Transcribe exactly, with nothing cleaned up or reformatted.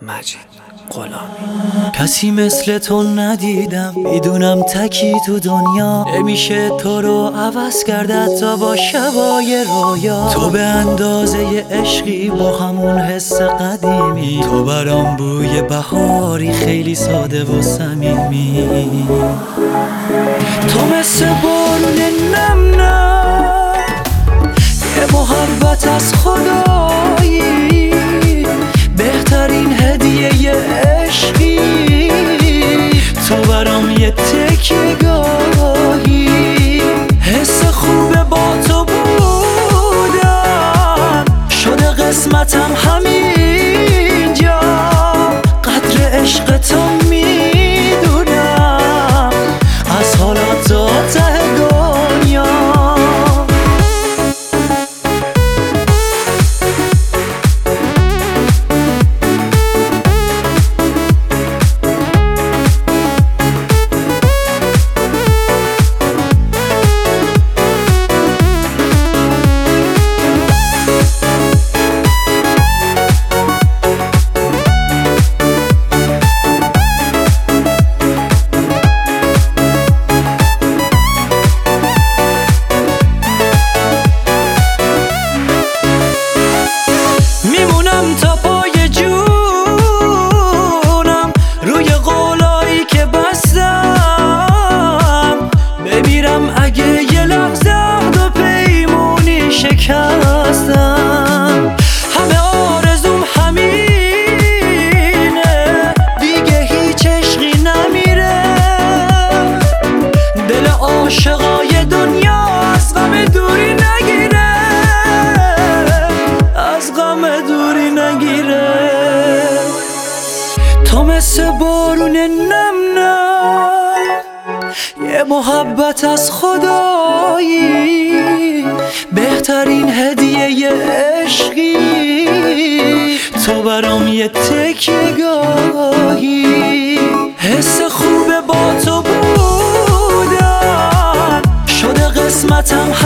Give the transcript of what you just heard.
مجید غلامی. کسی مثل تو ندیدم، میدونم تکی تو دنیا نمیشه تو رو عوض کرد تا با شبای رویا. تو به اندازه عشقی با همون حس قدیمی، تو برام بوی بهاری خیلی ساده و صمیمی. تو مثل بارون نم نم، یه محبت از خدایی، بهترین هدیه عشقی. تو برام یه تکیه گاهی، حس خوبه با تو بودم، شده قسمتم همینجا. قدر عشق تو میدونم، از حالات تا ته دنیا. تا پای جونم روی قولایی که بستم، بمیرم اگه یه لحظه عهد و پیمونی شکستم. همه آرزوم همینه، دیگه هیچ عشقی نمیره. دل عاشقای دنیا از غم دوری نگیره، از غم دوری نگیره. تو مثل بارون نم نم، یه محبت از خدایی، بهترین هدیه عشقی. تو برام یه تکیه گاهی، حس خوبه با تو بودم، شده قسمتم